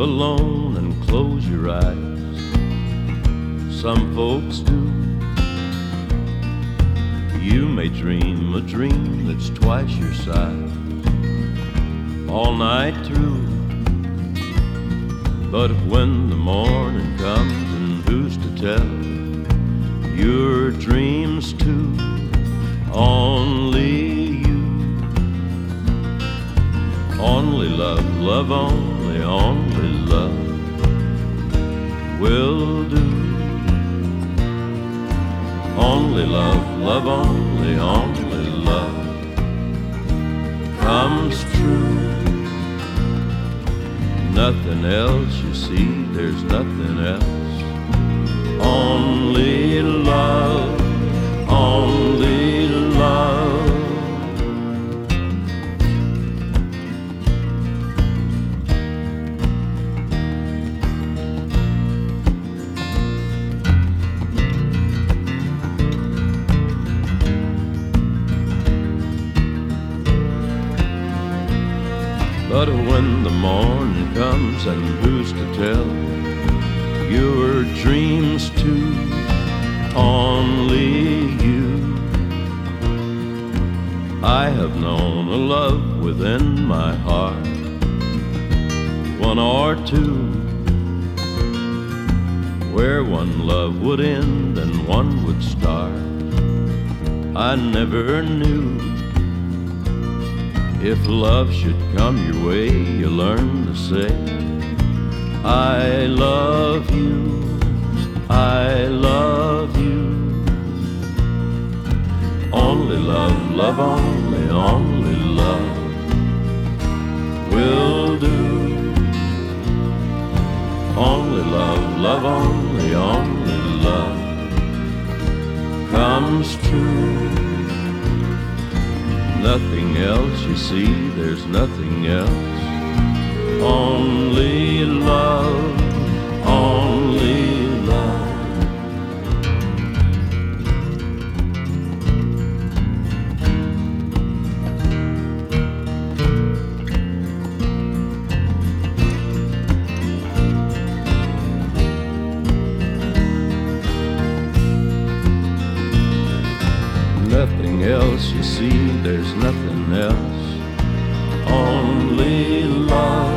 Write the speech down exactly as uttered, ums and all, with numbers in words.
alone and close your eyes. Some folks do. You may dream a dream that's twice your size all night through. But when the morning comes, and who's to tell your dreams too? Only you. Only love, love only, only love will do. Only love, love only, only love comes true. Nothing else, you see, there's nothing else. Only love, only love. But when the morning comes, and who's to tell your dreams too? Only you. I have known a love within my heart, one or two, where one love would end and one would start. I never knew. If love should come your way, you learn to say, I love you, I love you. Only love, love only, only love will do. Only love, love only, only love comes true. Nothing else, you see, there's nothing else. Only love, only love. Nothing else, you see, there's nothing else. Only love.